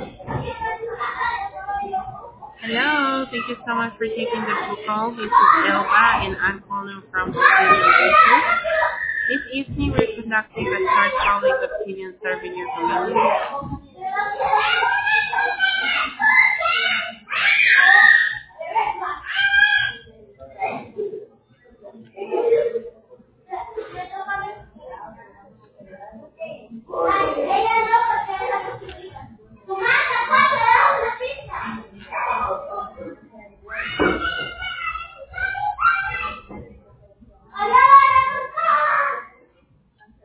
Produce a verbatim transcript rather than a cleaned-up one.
Hello, thank you so much for taking the phone call. This is Elba and I'm calling from Opinion. This evening we're conducting a short public opinion survey in your community.